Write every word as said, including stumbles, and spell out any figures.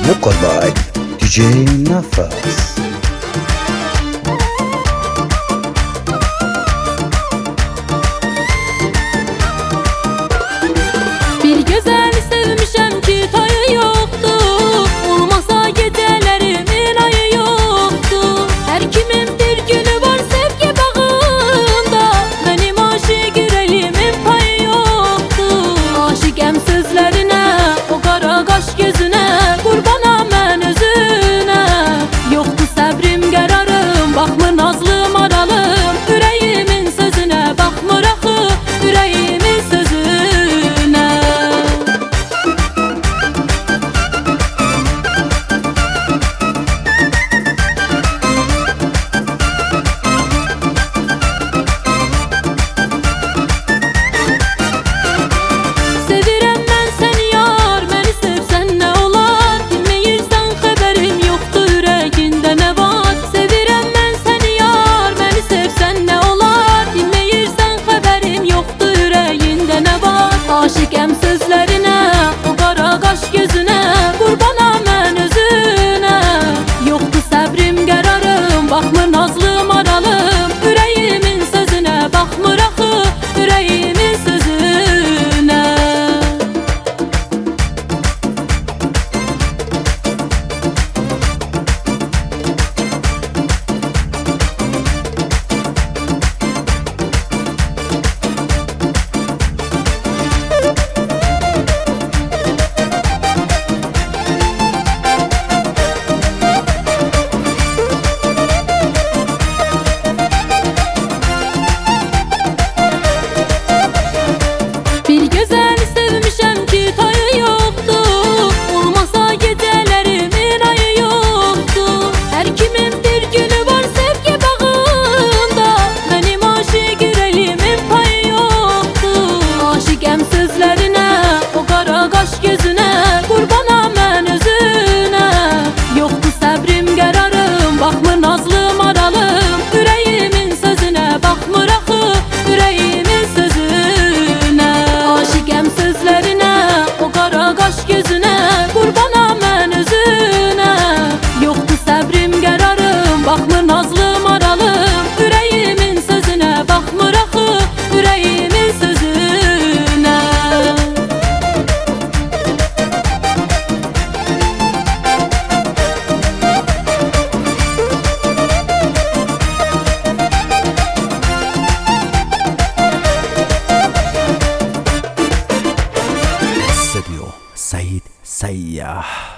Local by D J Nafas. Bir gözəli sevmişəm ki tayı yoxdur, olmasa gecələrimin ayı yoxdur. Hər kimin bir günü var sevgi bağında, mənim aşiq ürəyimin payı yoxdur. Aşiqəm sözlərinə, o qara qaş gözünə, qurbanam mən özünə. Yoxdur səbrim qərarım, baxmır nazlı maralım, ürəyimin sözünə baxmır axı, ürəyimin sözünə. Aşiqəm sözlərinə, o qara qaş gözünə, qurbanam mən özünə. Yoxdur səbrim qərarım, baxmır nazlı maralım, ürəyimin sözünə baxmır axı, ürəyimin sözünə. Sözlərinə, o qara qaş gözünə, qurbanam mən özünə. Yoxdur səbrim qərarım, baxmır nazlı maralım, ürəyimin sözünə baxmır axı, ürəyimin sözünə. Aşiqəm sözlərinə, o qara qaş gözünə, qurbanam mən özünə. Yoxdur səbrim qərarım, baxmır nazlı maralım, ürəyimin sözünə baxmır axı, ürəyimin sözünə. Said Sayyah.